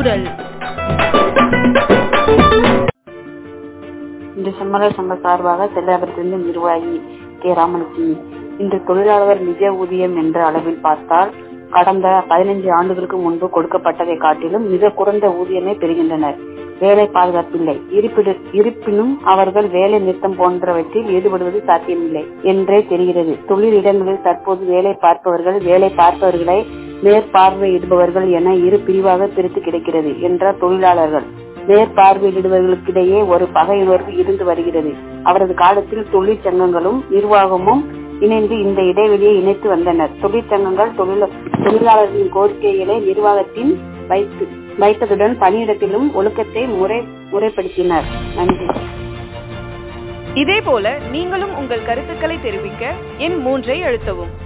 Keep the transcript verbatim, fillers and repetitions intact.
குரல். இன்று செம்மலர் சங்க சார்பாக செல்லாபுரத்திலிருந்து நிர்வாகி கே ராமலட்சுமி. இன்று தொழிலாளர் நிஜ ஊதியம் என்ற அளவில் பார்த்தால் கடந்த பதினைந்து ஆண்டுகளுக்கு முன்பு கொடுக்கப்பட்டதை காட்டிலும் மிக குறைந்த ஊதியமே பெறுகின்றனர். வேலை பாதுகாப்பில்லை. இருப்பினும் அவர்கள் வேலை நிறுத்தம் போன்றவற்றில் ஈடுபடுவது சாத்தியமில்லை என்றே தெரிகிறது. தொழில் இடங்களில் தற்போது வேலை பார்ப்பவர்கள் வேலை பார்ப்பவர்களை மேற்பார்வையிடுபவர்கள் என இரு பிரிவாக பிரித்து கிடைக்கிறது என்றார் தொழிலாளர்கள். மேற்பார்வையிடுபவர்களுக்கிடையே ஒரு பகையுணர்வு இருந்து வருகிறது. அவரது காலத்தில் தொழிற்சங்கங்களும் நிர்வாகமும் இணைந்து இந்த இடைவெளியை இணைத்து வந்தனர். தொழிற்சங்கங்கள் தொழிலாளர்களின் கோரிக்கைகளை நிர்வாகத்தின் வைத்து வைத்ததுடன் பணியிடத்திலும் ஒழுக்கத்தை முறை முறைப்படுத்தினர். நன்றி. இதே போல நீங்களும் உங்கள் கருத்துக்களை தெரிவிக்க எண் மூன்றை அழுத்தவும்.